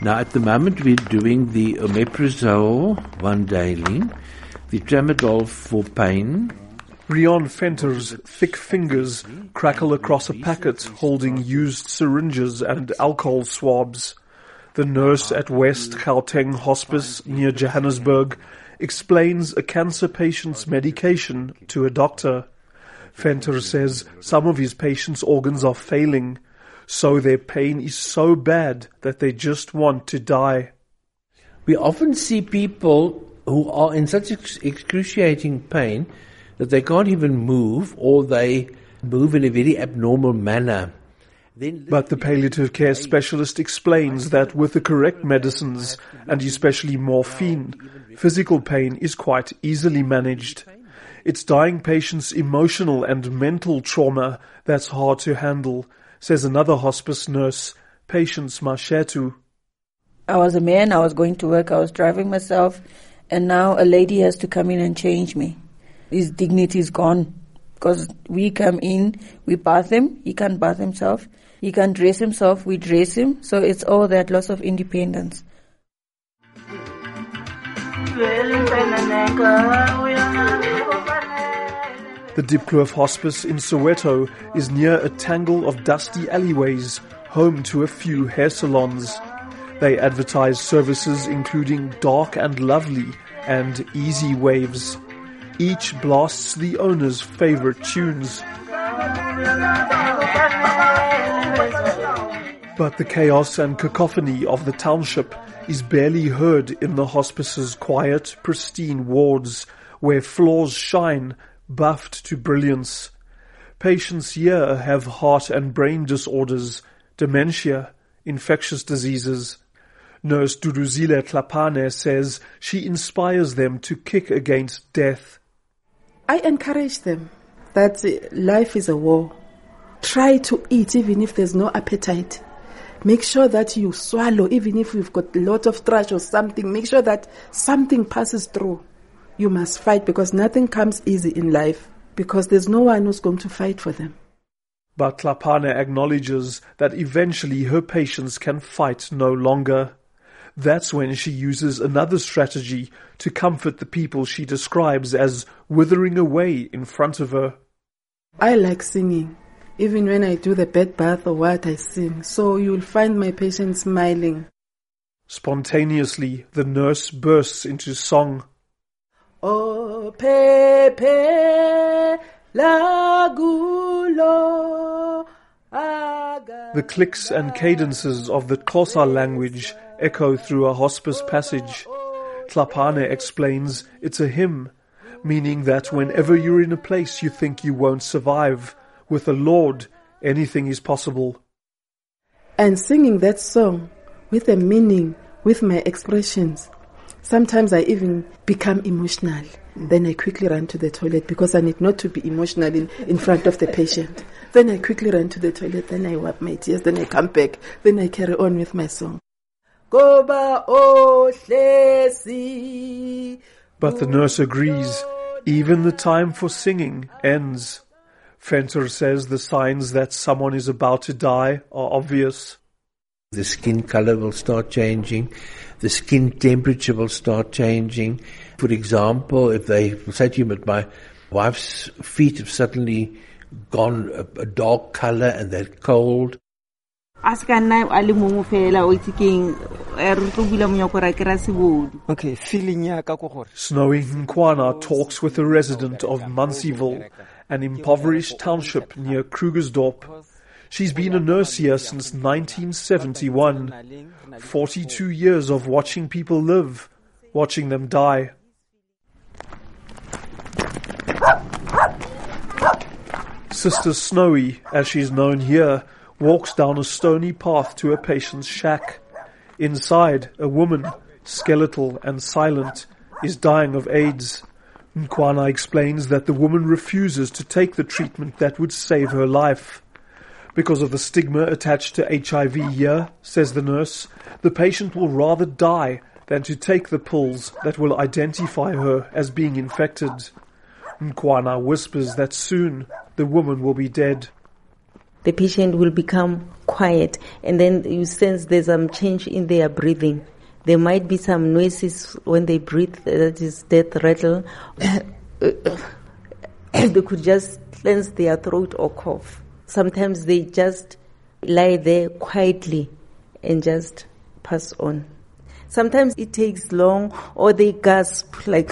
Now, at the moment, we're doing the omeprazole one daily, the tramadol for pain. Rion Fenter's thick fingers crackle across a packet holding used syringes and alcohol swabs. The nurse at West Gauteng Hospice near Johannesburg explains a cancer patient's medication to a doctor. Venter says some of his patients' organs are failing, so their pain is so bad that they just want to die. We often see people who are in such excruciating pain that they can't even move, or they move in a very abnormal manner. But the palliative care specialist explains that with the correct medicines, and especially morphine, physical pain is quite easily managed. It's dying patients' emotional and mental trauma that's hard to handle, says another hospice nurse, Patience Mashetu. I was a man, I was going to work, I was driving myself, and now a lady has to come in and change me. His dignity is gone, because we come in, we bath him, he can't bath himself, he can't dress himself, we dress him, so it's all that loss of independence. The Diepkloof Hospice in Soweto is near a tangle of dusty alleyways, home to a few hair salons. They advertise services including Dark and Lovely and Easy Waves. Each blasts the owner's favorite tunes. But the chaos and cacophony of the township is barely heard in the hospice's quiet, pristine wards, where floors shine, buffed to brilliance. Patients here have heart and brain disorders, dementia, infectious diseases. Nurse Duduzile Tlapane says she inspires them to kick against death. I encourage them that life is a war. Try to eat even if there's no appetite. Make sure that you swallow even if you've got a lot of trash or something. Make sure that something passes through. You must fight, because nothing comes easy in life, because there's no one who's going to fight for them. But Tlapane acknowledges that eventually her patients can fight no longer. That's when she uses another strategy to comfort the people she describes as withering away in front of her. I like singing. Even when I do the bed bath or what, I sing. So you'll find my patients smiling. Spontaneously, the nurse bursts into song. Oh, Pepe, Lagulo, Aga. The clicks and cadences of the Xhosa language echo through a hospice passage. Tlapane explains it's a hymn, meaning that whenever you're in a place you think you won't survive, with the Lord, anything is possible. And singing that song with a meaning, with my expressions, sometimes I even become emotional. Then I quickly run to the toilet, because I need not to be emotional in front of the patient. Then I quickly run to the toilet, then I wipe my tears, then I come back, then I carry on with my song. But the nurse agrees. Even the time for singing ends. Venter says the signs that someone is about to die are obvious. The skin color will start changing. The skin temperature will start changing. For example, if they say to you, but my wife's feet have suddenly gone a dark color and they're cold. Okay, Snowy Nkwana talks with a resident of Mansiville, an impoverished township near Krugersdorp. She's been a nurse here since 1971. 42 years of watching people live, watching them die. Sister Snowy, as she's known here, walks down a stony path to a patient's shack. Inside, a woman, skeletal and silent, is dying of AIDS. Nkwana explains that the woman refuses to take the treatment that would save her life. Because of the stigma attached to HIV here, says the nurse, the patient will rather die than to take the pills that will identify her as being infected. Nkwana whispers that soon the woman will be dead. the patient will become quiet, and then you sense there's some change in their breathing. There might be some noises when they breathe, that is death rattle. They could just cleanse their throat or cough. Sometimes they just lie there quietly and just pass on. Sometimes it takes long, or they gasp like...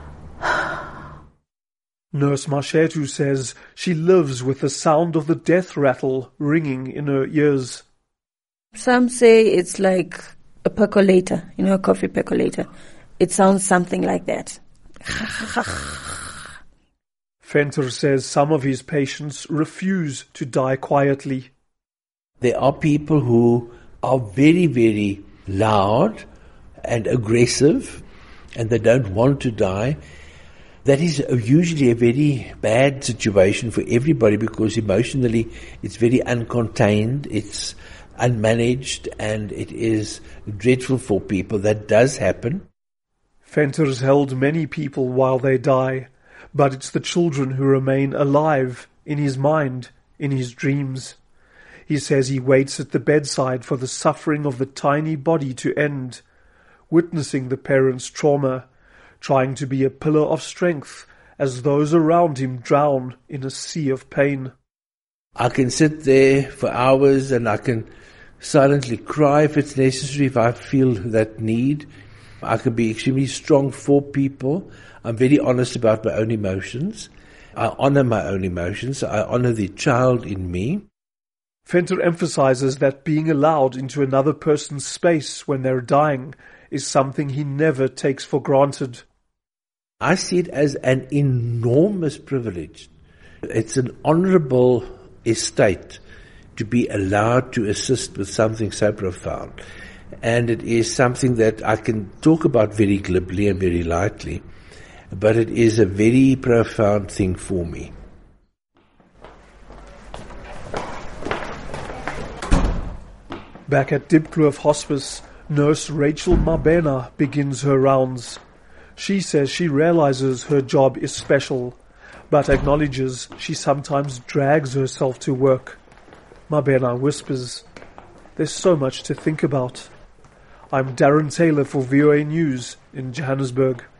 Nurse Mashetu says she lives with the sound of the death rattle ringing in her ears. Some say it's like a percolator, a coffee percolator. It sounds something like that. Venter says some of his patients refuse to die quietly. There are people who are very, very loud and aggressive, and they don't want to die. That is usually a very bad situation for everybody, because emotionally it's very uncontained, it's unmanaged, and it is dreadful for people. That does happen. Venter's held many people while they die, but it's the children who remain alive in his mind, in his dreams. He says he waits at the bedside for the suffering of the tiny body to end, witnessing the parents' trauma, trying to be a pillar of strength as those around him drown in a sea of pain. I can sit there for hours and I can silently cry if it's necessary, if I feel that need. I can be extremely strong for people. I'm very honest about my own emotions. I honor my own emotions. I honor the child in me. Venter emphasizes that being allowed into another person's space when they're dying is something he never takes for granted. I see it as an enormous privilege. It's an honorable estate to be allowed to assist with something so profound. And it is something that I can talk about very glibly and very lightly, but it is a very profound thing for me. Back at Diepkloof Hospice, nurse Rachel Mabena begins her rounds. She says she realizes her job is special, but acknowledges she sometimes drags herself to work. Mabena whispers, "There's so much to think about." I'm Darren Taylor for VOA News in Johannesburg.